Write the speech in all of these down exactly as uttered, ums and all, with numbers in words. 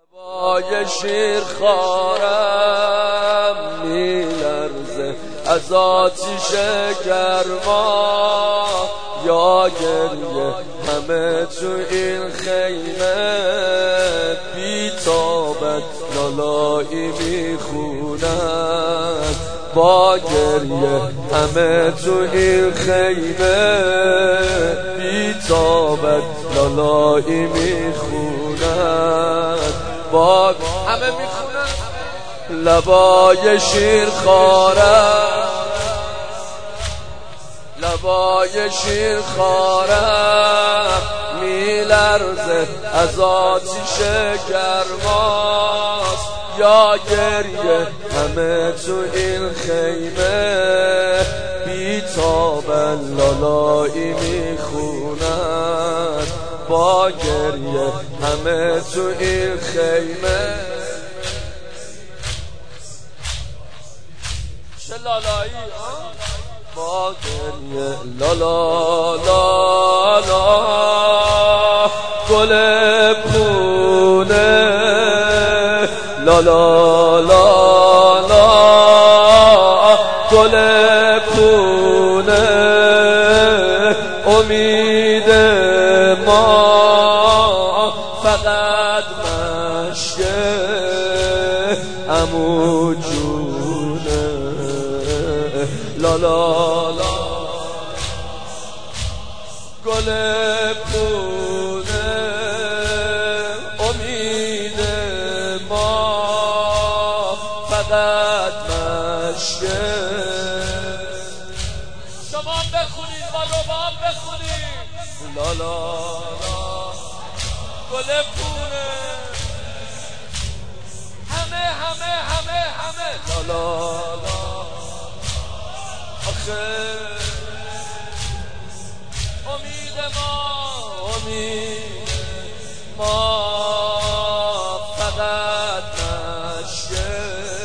لبای شیر خارم میلرزه از آتیش گرما، یا گریه همه تو این خیمه بی تابت لالایی میخونن، با گریه همه تو این خیمه بی تابت لالایی میخونن، با همه میخونن. لبای شیر خارم، لبای شیر خارم میلرزه از آتیش گرماست، یا گریه همه تو این خیمه بی تابن لالایی میخونن، با گریه همه تو این خیمه. چه لالایی با گریه لالا لالا گل پونه لالا لالا گل پونه امید ما فقط مشکه عمو جونه لالا لا گل پونه امید ما فقط مشکه. شما بخونید با رباب بخونید لالا لا گل پونه همه همه همه همه لالا لا آخه امید ما امید ما فقط نشه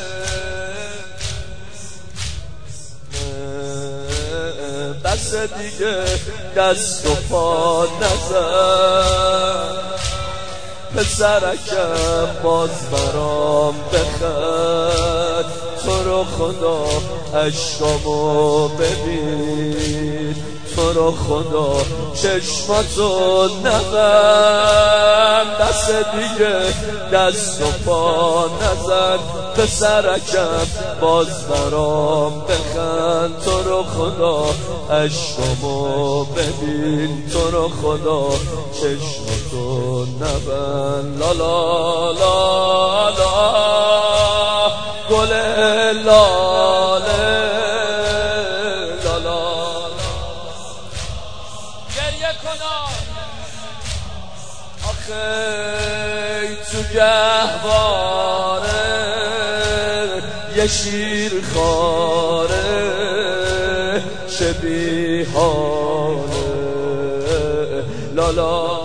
بس دیگه دست و پا نزن پسرکم باز برام بخند، تو رو خدا عشقامو ببین، تو رو خدا چشماتو نبند، دست دیگه دست و پا نزن پسرکم باز برام بخند، تو رو خدا عشقامو ببین، تو رو خدا چشماتو نبند. لالا لالا گل لاله لالا گریه کنا آخه تو گهواره یه شیر خاره شبیهانه لالا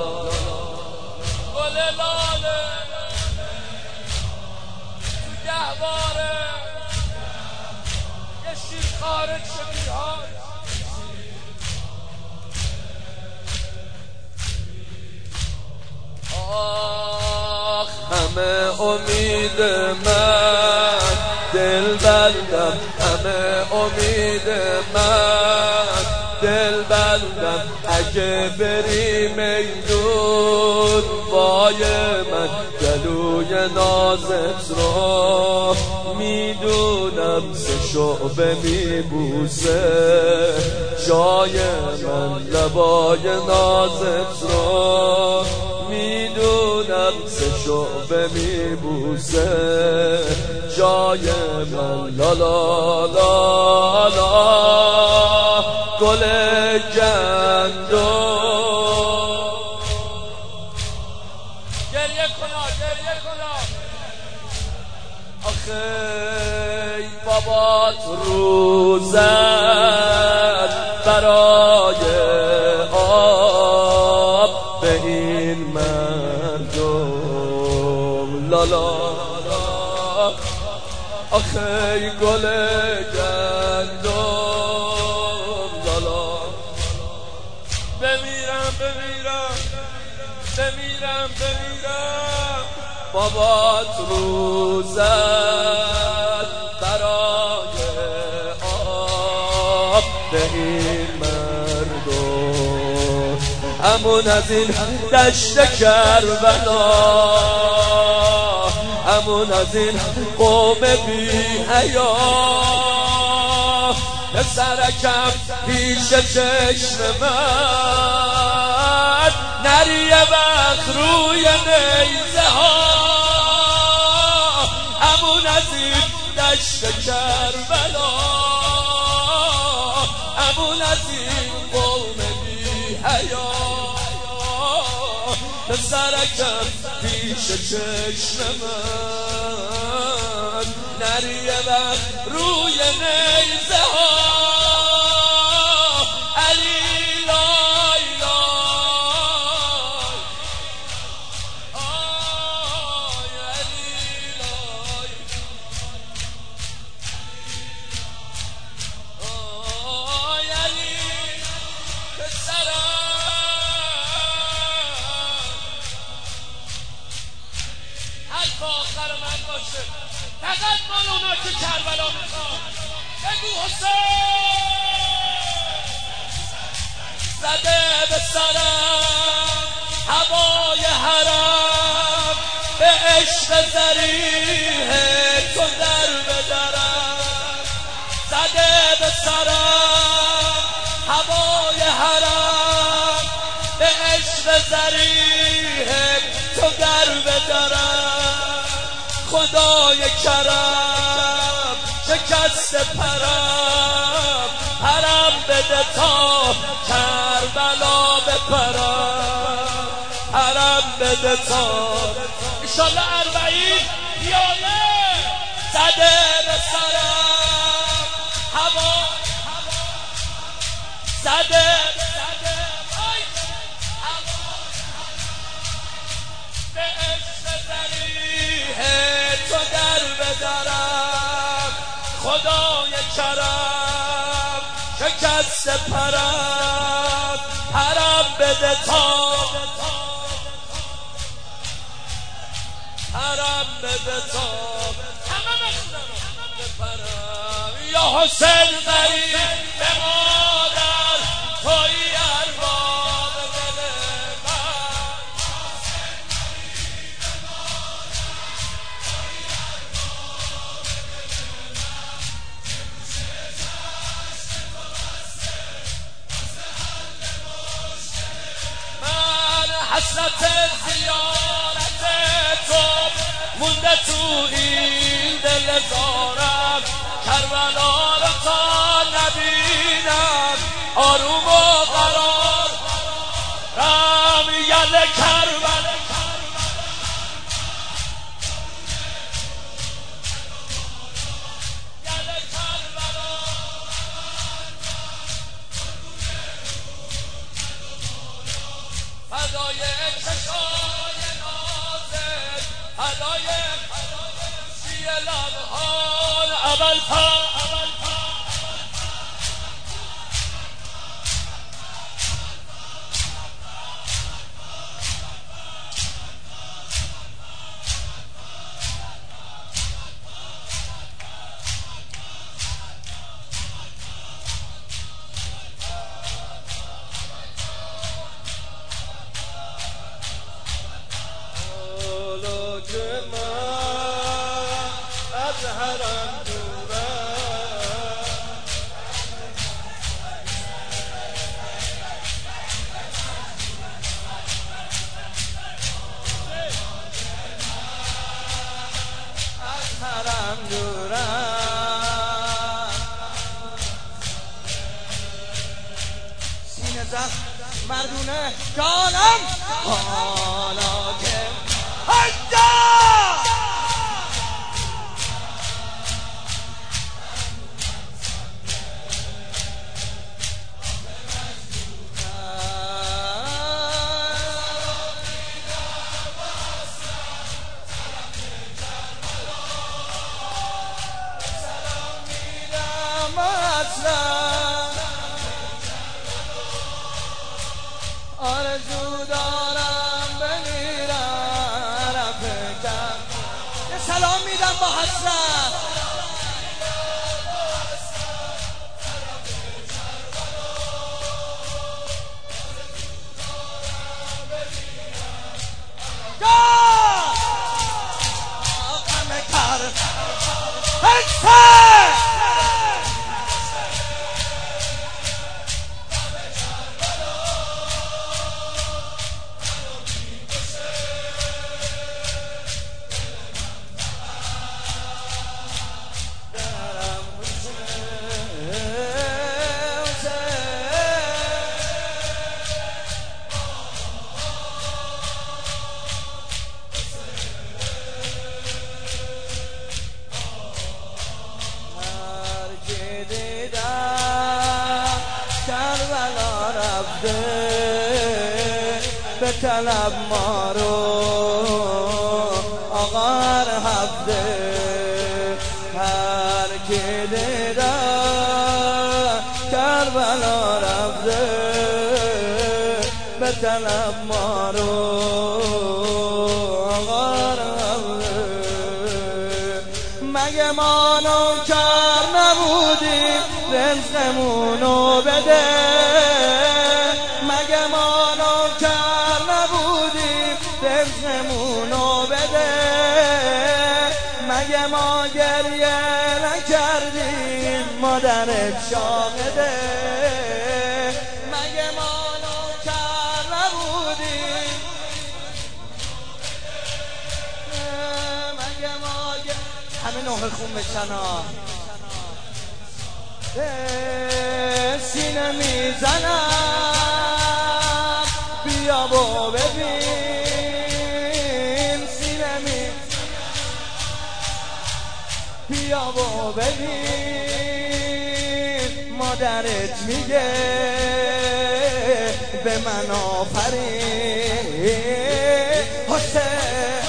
آخ همه امید من دل بندم، همه امید من دل بندم، اگه بری میدون وای من گلوی نازت رو میدونم سه شعبه میبوسه جای من، لبای نازت رو میدونم سه شعبه میبوسه جای من. لالا لالا گل گندو گریه کنا گریه کنا آخه بابات روزد برای آب به این مردم لالا آخه گل گندم لالا بمیرم بمیرم بمیرم بمیرم بابات روزت برای آب به این مردم، همون از این دشت کربلا، همون از این قوم بی حیا، پسرکم پیش چشم من نری وقت روی نیزه ها، همون از این دشت کربلا، همون از این قوم بی حیا، پسرکم پیش چشم من نری وقت روی نیزه ها، علی لای لای آی علی لای آی علی پسرم حرف آخر من باشه، فقط مال اونا که کربلا میخواد بگو حسین زده به سرم هوای حرم، به عشق ذریح تو در بدرم، زده به سرم هوای حرم، به عشق ذریح تو در بدرم، خدای کرم شکست پرم، پرم بده تا کربلا بپرم، پرم بده تا انشالله اربعین پیاده زده به سرم هوا، زده به عشق ذریح تو در بدرم، خدای کرم شکست پرم، پرم بده تا پرم بده تا همه بخونم یا حسین غریب به مادر توی ارباب دل من، حسرت زیارت تو مونده تو این دل زارم، کربلا رو تا نبینم آروم و قرار رم یل کربلا، یل کربلا فدای چشای نازت، فدای سی لبهان اول پا مردونه جانم حالا که هجا آرزو دارم بمیرم سلام میدم با حسرت. به طلب ما رو آقا هر هفته هر کی دیده کربلا رفته به طلب ما رو آقا هر هفته. مگه ما نوکر نبودیم رزقمونو بده، مگه ما نوکر نبودیم رزقمونو بده، مگه ما گریه نکردیم مادرت شاهده، مگه ما نوکر نبودیم مگه ما همه نوه خون بشن ها سینه میزنم بیا و ببین، سینه می بیا و ببین مادرت میگه به من آفرین حسین.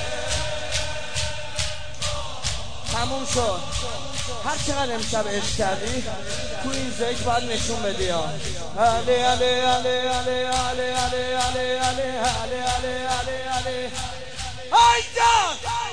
تموم شد. هر چقدر امشب عشق کردی تو این ذکر باید نشون بدی ها. علی علی علی علی علی علی علی علی علی علی علی علی علی. ای جان